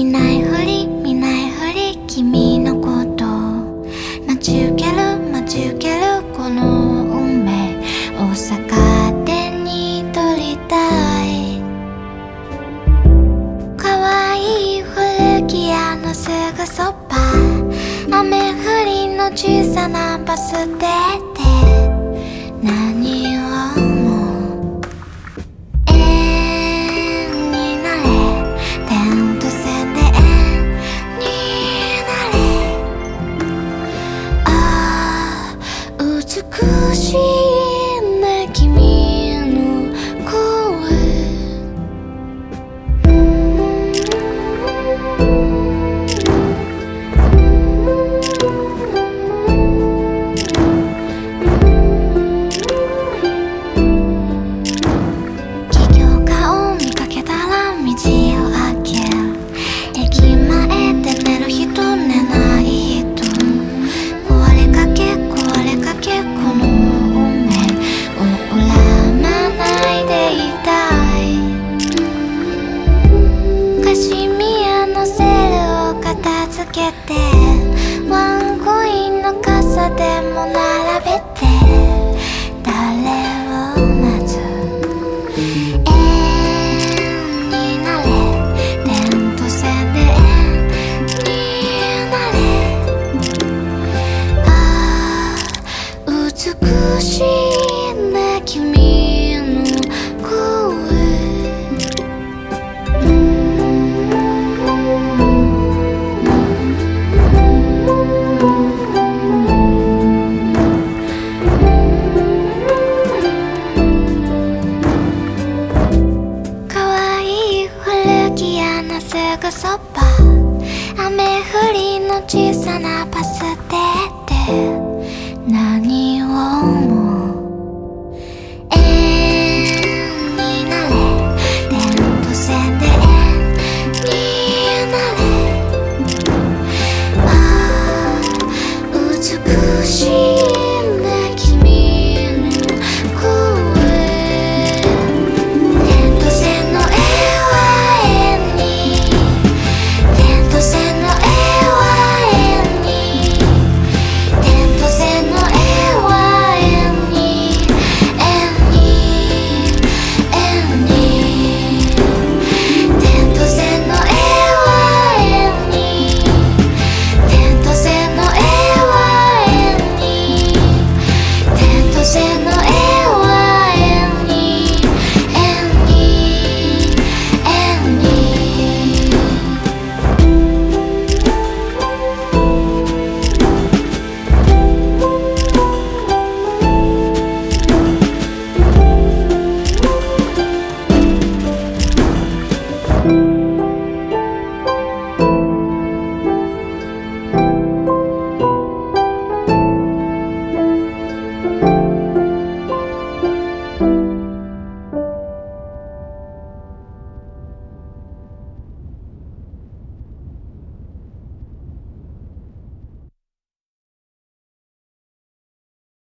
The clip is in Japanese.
見ないふり見ないふり君のこと待ち受ける待ち受けるこの運命を逆手に取りたい。可愛い古着屋のすぐそば雨降りの小さなバス停で何を思う。縁になれ点と線で縁になれ。ああ美しいね君の声。起業家を見かけたら道をあげる。駅前で寝る人寝ない人壊れかけこの運命を恨まないでいたい。カシミヤのセールを片付けてワンコインの傘でも並べて誰を待つ。縁になれ点と線で縁になれ。ああ美しいね君の声。可愛い古着屋のすぐそば雨降りの小さなバス停で